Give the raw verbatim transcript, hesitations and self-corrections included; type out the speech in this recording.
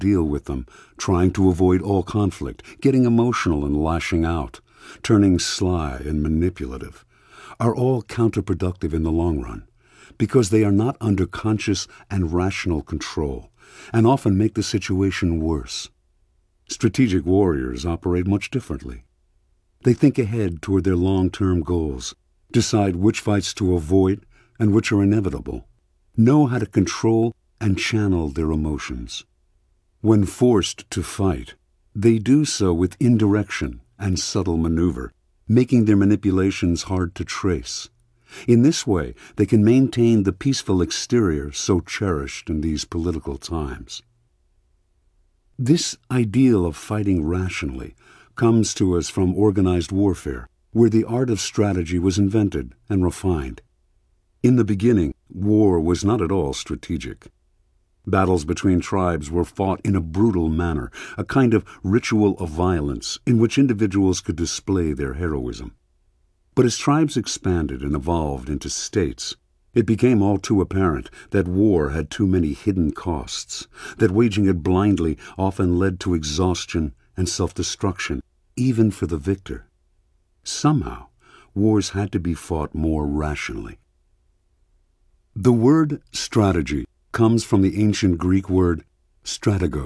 deal with them, trying to avoid all conflict, getting emotional and lashing out, turning sly and manipulative, are all counterproductive in the long run, because they are not under conscious and rational control, and often make the situation worse. Strategic warriors operate much differently. They think ahead toward their long-term goals, decide which fights to avoid and which are inevitable, know how to control and channel their emotions. When forced to fight, they do so with indirection and subtle maneuver, making their manipulations hard to trace. In this way, they can maintain the peaceful exterior so cherished in these political times. This ideal of fighting rationally comes to us from organized warfare, where the art of strategy was invented and refined. In the beginning, war was not at all strategic. Battles between tribes were fought in a brutal manner, a kind of ritual of violence in which individuals could display their heroism. But as tribes expanded and evolved into states, it became all too apparent that war had too many hidden costs, that waging it blindly often led to exhaustion and self-destruction, even for the victor. Somehow, wars had to be fought more rationally. The word strategy comes from the ancient Greek word stratego,